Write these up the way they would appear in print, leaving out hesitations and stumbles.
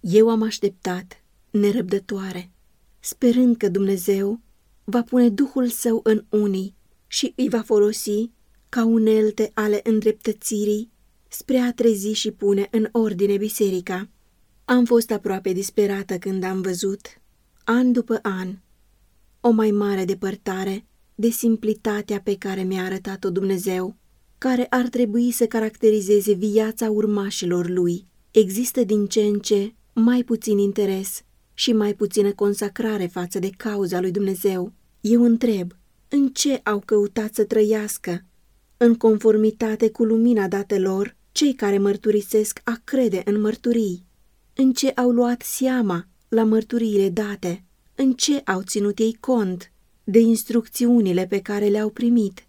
Eu am așteptat, nerăbdătoare, sperând că Dumnezeu va pune Duhul Său în unii și îi va folosi ca unelte ale îndreptățirii spre a trezi și pune în ordine biserica. Am fost aproape disperată când am văzut, an după an, o mai mare depărtare de simplitatea pe care mi-a arătat-o Dumnezeu, care ar trebui să caracterizeze viața urmașilor Lui. Există din ce în ce mai puțin interes și mai puțină consacrare față de cauza lui Dumnezeu. Eu întreb, în ce au căutat să trăiască? În conformitate cu lumina dată lor, cei care mărturisesc a crede în mărturii. În ce au luat seama la mărturiile date? În ce au ținut ei cont de instrucțiunile pe care le-au primit?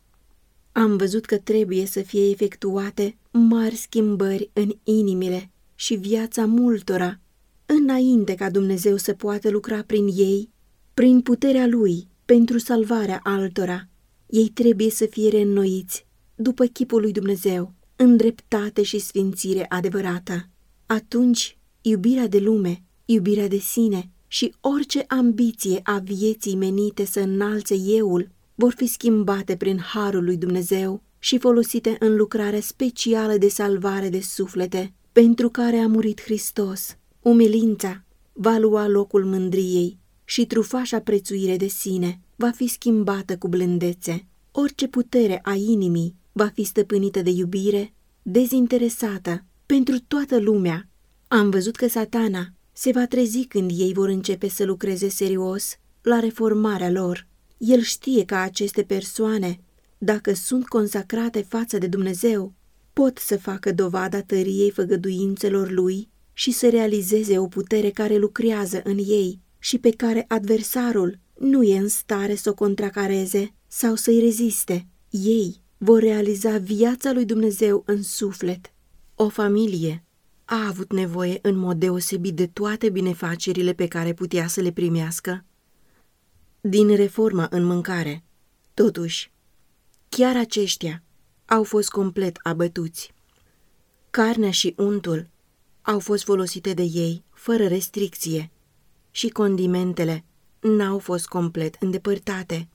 Am văzut că trebuie să fie efectuate mari schimbări în inimile și viața multora, înainte ca Dumnezeu să poată lucra prin ei, prin puterea Lui, pentru salvarea altora. Ei trebuie să fie reînnoiți după chipul lui Dumnezeu, în dreptate și sfințire adevărată. Atunci, iubirea de lume, iubirea de sine și orice ambiție a vieții menite să înalțe euul vor fi schimbate prin harul lui Dumnezeu și folosite în lucrarea specială de salvare de suflete, pentru care a murit Hristos. Umilința va lua locul mândriei și trufașa prețuire de sine va fi schimbată cu blândețe. Orice putere a inimii va fi stăpânită de iubire dezinteresată pentru toată lumea. Am văzut că Satana se va trezi când ei vor începe să lucreze serios la reformarea lor. El știe că aceste persoane, dacă sunt consacrate față de Dumnezeu, pot să facă dovada tăriei făgăduințelor lui și să realizeze o putere care lucrează în ei și pe care adversarul nu e în stare să o contracareze sau să-i reziste. Ei vor realiza viața lui Dumnezeu în suflet. O familie a avut nevoie în mod deosebit de toate binefacerile pe care putea să le primească din reforma în mâncare. Totuși, chiar aceștia au fost complet abătuți. Carnea și untul au fost folosite de ei fără restricție și condimentele n-au fost complet îndepărtate.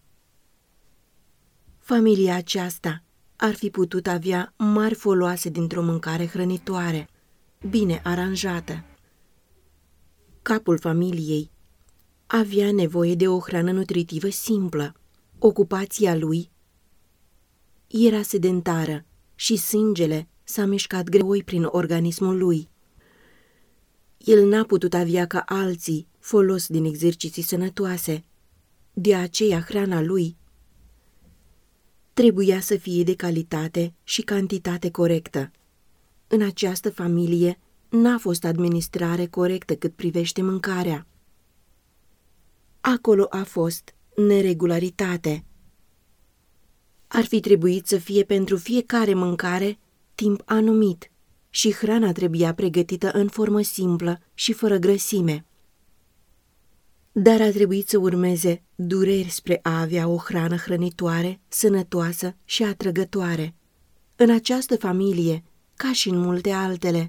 Familia aceasta ar fi putut avea mari foloase dintr-o mâncare hrănitoare, bine aranjată. Capul familiei avea nevoie de o hrană nutritivă simplă. Ocupația lui era sedentară și sângele s-a mișcat greoi prin organismul lui. El n-a putut avea ca alții folos din exerciții sănătoase. De aceea hrana lui trebuia să fie de calitate și cantitate corectă. În această familie n-a fost administrare corectă cât privește mâncarea. Acolo a fost neregularitate. Ar fi trebuit să fie pentru fiecare mâncare timp anumit și hrana trebuia pregătită în formă simplă și fără grăsime. Dar a trebuit să urmeze dureri spre a avea o hrană hrănitoare, sănătoasă și atrăgătoare. În această familie, ca și în multe altele,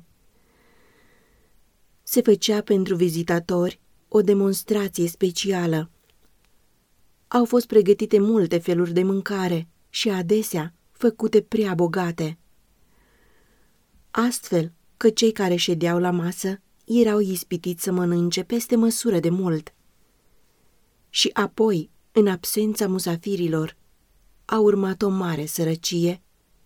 se făcea pentru vizitatori o demonstrație specială. Au fost pregătite multe feluri de mâncare și adesea făcute prea bogate, astfel că cei care ședeau la masă erau ispitiți să mănânce peste măsură de mult. Și apoi, în absența musafirilor, a urmat o mare sărăcie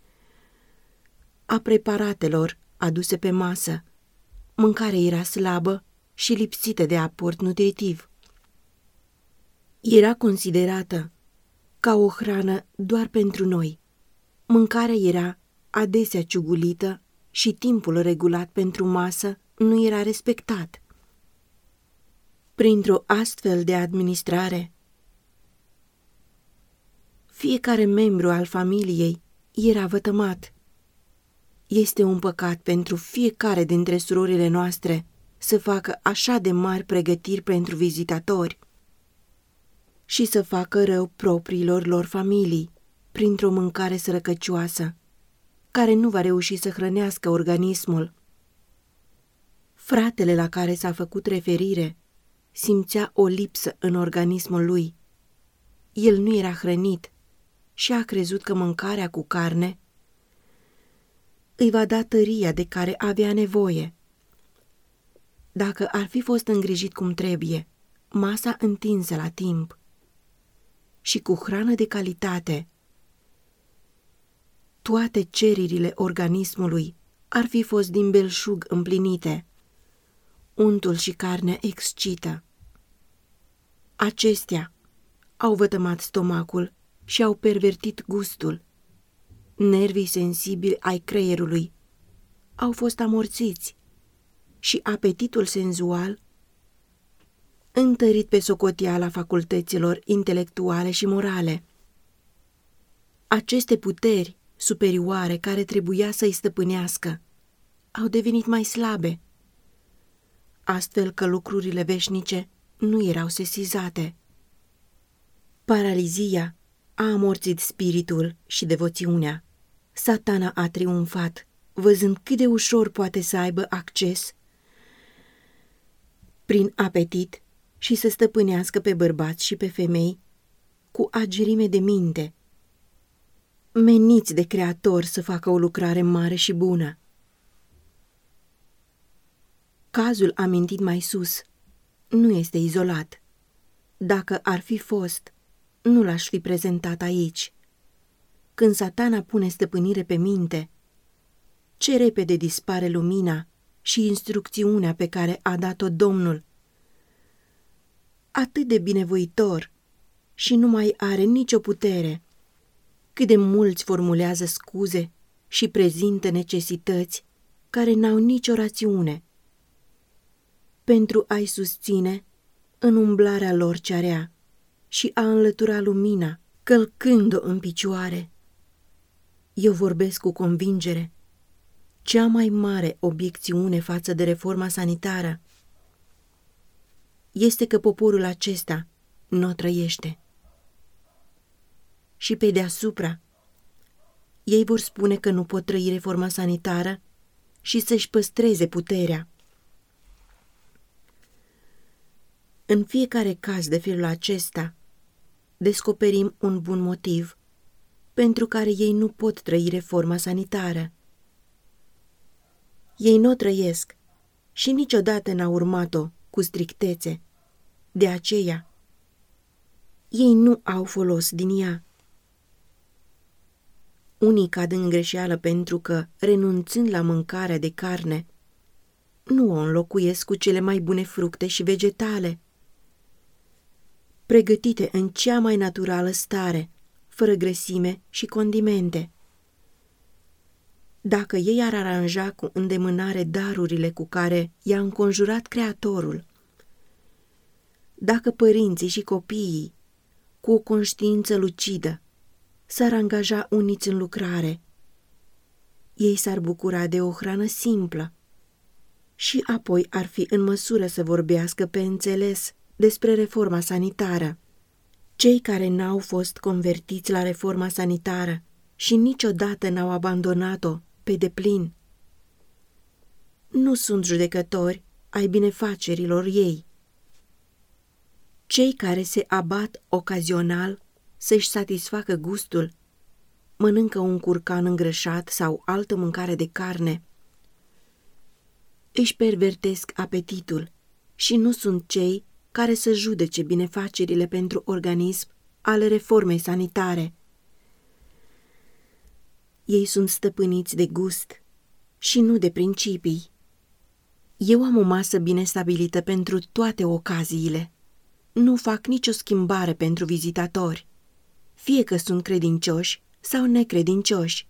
a preparatelor aduse pe masă. Mâncarea era slabă și lipsită de aport nutritiv. Era considerată ca o hrană doar pentru noi. Mâncarea era adesea ciugulită și timpul regulat pentru masă nu era respectat. Printr-o astfel de administrare, fiecare membru al familiei era vătămat. Este un păcat pentru fiecare dintre surorile noastre să facă așa de mari pregătiri pentru vizitatori și să facă rău propriilor lor familii printr-o mâncare sărăcăcioasă, care nu va reuși să hrănească organismul. Fratele la care s-a făcut referire simțea o lipsă în organismul lui. El nu era hrănit și a crezut că mâncarea cu carne îi va da tăria de care avea nevoie. Dacă ar fi fost îngrijit cum trebuie, masa întinsă la timp și cu hrană de calitate, toate cererile organismului ar fi fost din belșug împlinite. Untul și carnea excită. Acestea au vătămat stomacul și au pervertit gustul. Nervii sensibili ai creierului au fost amorțiți și apetitul senzual întărit pe socoteala facultăților intelectuale și morale. Aceste puteri superioare care trebuia să-i stăpânească au devenit mai slabe, astfel că lucrurile veșnice nu erau sesizate. Paralizia a amorțit spiritul și devoțiunea. Satana a triumfat, văzând cât de ușor poate să aibă acces prin apetit și să stăpânească pe bărbați și pe femei cu agerime de minte, meniți de Creator să facă o lucrare mare și bună. Cazul amintit mai sus nu este izolat. Dacă ar fi fost, nu l-aș fi prezentat aici. Când Satana pune stăpânire pe minte, ce repede dispare lumina și instrucțiunea pe care a dat-o Domnul, atât de binevoitor, și nu mai are nicio putere. Cât de mulți formulează scuze și prezintă necesități care n-au nicio rațiune pentru a-i susține în umblarea lor cea rea și a înlătura lumina, călcând-o în picioare. Eu vorbesc cu convingere. Cea mai mare obiecțiune față de reforma sanitară este că poporul acesta nu o trăiește. Și pe deasupra, ei vor spune că nu pot trăi reforma sanitară și să-și păstreze puterea. În fiecare caz de felul acesta, descoperim un bun motiv pentru care ei nu pot trăi reforma sanitară. Ei nu o trăiesc și niciodată n-au urmat-o cu strictețe. De aceea, ei nu au folos din ea. Unii cad în greșeală pentru că, renunțând la mâncarea de carne, nu o înlocuiesc cu cele mai bune fructe și vegetale, pregătite în cea mai naturală stare, fără grăsime și condimente. Dacă ei ar aranja cu îndemânare darurile cu care i-a înconjurat Creatorul, dacă părinții și copiii, cu o conștiință lucidă, s-ar angaja uniți în lucrare, ei s-ar bucura de o hrană simplă și apoi ar fi în măsură să vorbească pe înțeles despre reforma sanitară. Cei care n-au fost convertiți la reforma sanitară și niciodată n-au abandonat-o pe deplin nu sunt judecători ai binefacerilor ei. Cei care se abat ocazional să-și satisfacă gustul, mănâncă un curcan îngrășat sau altă mâncare de carne, își pervertesc apetitul și nu sunt cei care să judece binefacerile pentru organism ale reformei sanitare. Ei sunt stăpâniți de gust și nu de principii. Eu am o masă bine stabilită pentru toate ocaziile. Nu fac nicio schimbare pentru vizitatori, fie că sunt credincioși sau necredincioși.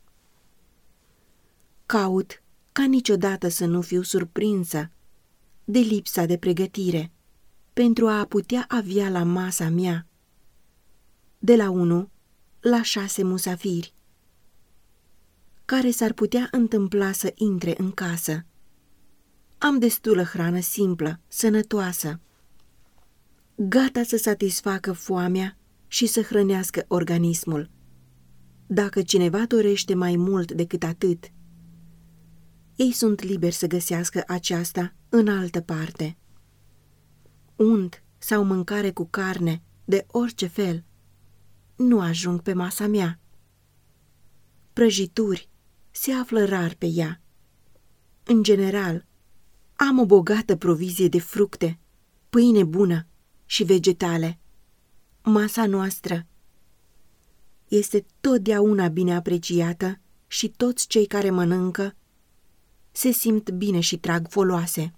Caut ca niciodată să nu fiu surprinsă de lipsa de pregătire pentru a putea avea la masa mea de la 1 la 6 musafiri, care s-ar putea întâmpla să intre în casă. Am destulă hrană simplă, sănătoasă, gata să satisfacă foamea și să hrănească organismul. Dacă cineva dorește mai mult decât atât, ei sunt liberi să găsească aceasta în altă parte. Unt sau mâncare cu carne, de orice fel, nu ajung pe masa mea. Prăjituri se află rar pe ea. În general, am o bogată provizie de fructe, pâine bună și vegetale. Masa noastră este totdeauna bine apreciată și toți cei care mănâncă se simt bine și trag foloase.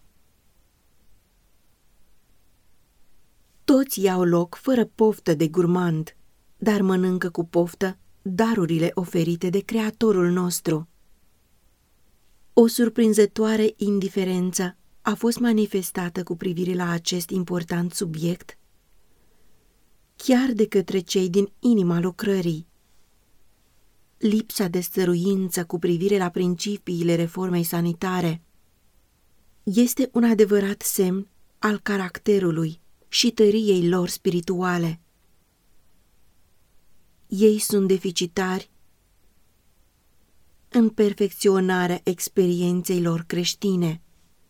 Toți iau loc fără poftă de gurmand, dar mănâncă cu poftă darurile oferite de Creatorul nostru. O surprinzătoare indiferență a fost manifestată cu privire la acest important subiect, chiar de către cei din inima lucrării. Lipsa de stăruință cu privire la principiile reformei sanitare este un adevărat semn al caracterului și tăriei lor spirituale. Ei sunt deficitari în perfecționarea experienței lor creștine.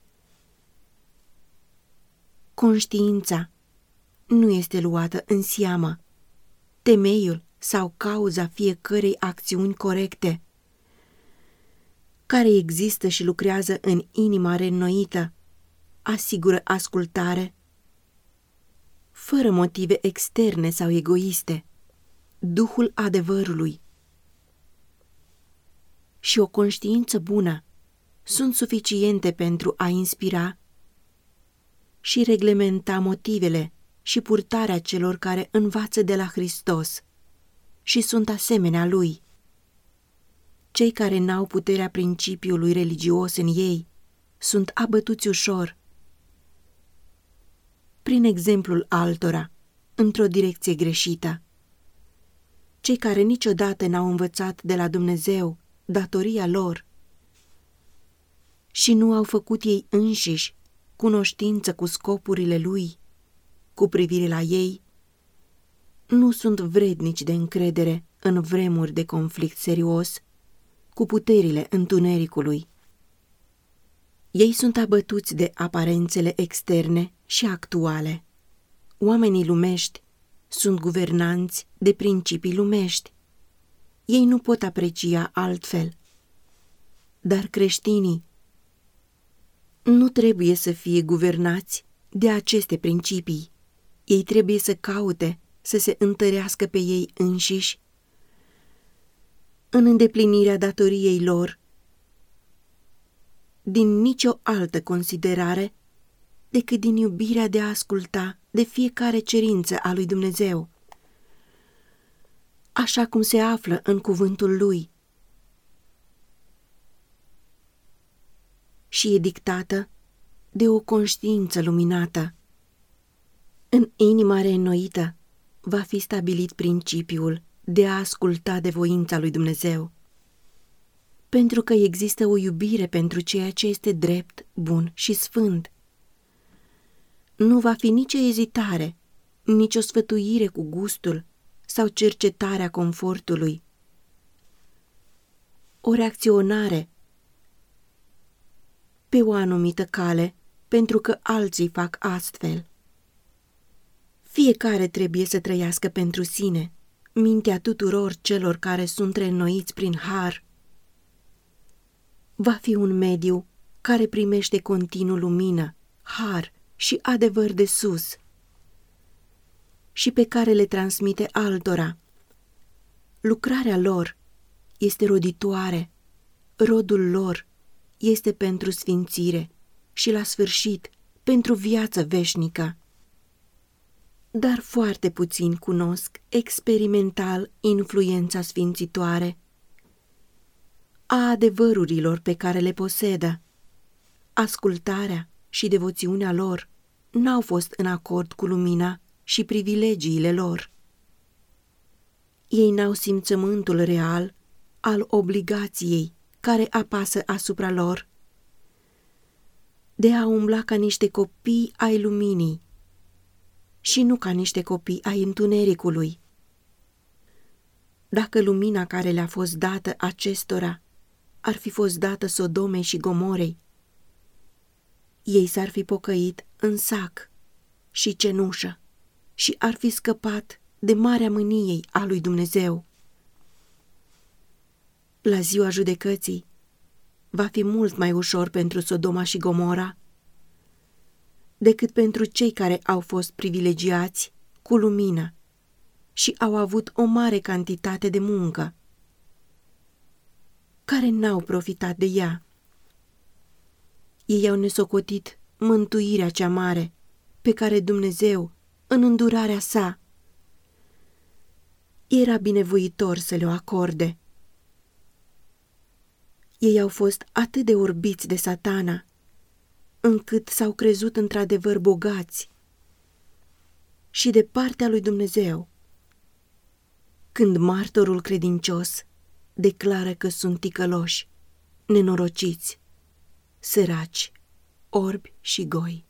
Conștiința nu este luată în seamă, temeiul sau cauza fiecărei acțiuni corecte, care există și lucrează în inima reînnoită, asigură ascultare, fără motive externe sau egoiste, Duhul adevărului și o conștiință bună sunt suficiente pentru a inspira și reglementa motivele și purtarea celor care învață de la Hristos și sunt asemenea Lui. Cei care n-au puterea principiului religios în ei sunt abătuți ușor, prin exemplul altora, într-o direcție greșită. Cei care niciodată n-au învățat de la Dumnezeu datoria lor și nu au făcut ei înșiși cunoștință cu scopurile Lui cu privire la ei, nu sunt vrednici de încredere în vremuri de conflict serios cu puterile întunericului. Ei sunt abătuți de aparențele externe și actuale. Oamenii lumești sunt guvernanți de principii lumești. Ei nu pot aprecia altfel. Dar creștinii nu trebuie să fie guvernați de aceste principii. Ei trebuie să caute să se întărească pe ei înșiși în îndeplinirea datoriei lor din nicio altă considerare decât din iubirea de a asculta de fiecare cerință a lui Dumnezeu, așa cum se află în cuvântul Lui, și e dictată de o conștiință luminată. În inima reînnoită va fi stabilit principiul de a asculta de voința lui Dumnezeu, pentru că există o iubire pentru ceea ce este drept, bun și sfânt. Nu va fi nicio ezitare, nicio sfătuire cu gustul sau cercetarea confortului. O reacționare pe o anumită cale pentru că alții fac astfel. Fiecare trebuie să trăiască pentru sine, mintea tuturor celor care sunt reînnoiți prin har. Va fi un mediu care primește continuu lumină, har și adevăr de sus și pe care le transmite altora. Lucrarea lor este roditoare, rodul lor este pentru sfințire și la sfârșit pentru viață veșnică. Dar foarte puțini cunosc experimental influența sfințitoare a adevărurilor pe care le posedă. Ascultarea și devoțiunea lor n-au fost în acord cu lumina și privilegiile lor. Ei n-au simțământul real al obligației care apasă asupra lor de a umbla ca niște copii ai luminii și nu ca niște copii ai întunericului. Dacă lumina care le-a fost dată acestora ar fi fost dată Sodomei și Gomorei, ei s-ar fi pocăit în sac și cenușă și ar fi scăpat de marea mâniei a lui Dumnezeu. La ziua judecății va fi mult mai ușor pentru Sodoma și Gomora decât pentru cei care au fost privilegiați cu lumină și au avut o mare cantitate de muncă, care n-au profitat de ea. Ei au nesocotit mântuirea cea mare pe care Dumnezeu, în îndurarea sa, era binevoitor să le-o acorde. Ei au fost atât de orbiți de Satana, încât s-au crezut într-adevăr bogați și de partea lui Dumnezeu, când martorul credincios declară că sunt ticăloși, nenorociți, săraci, orbi și goi.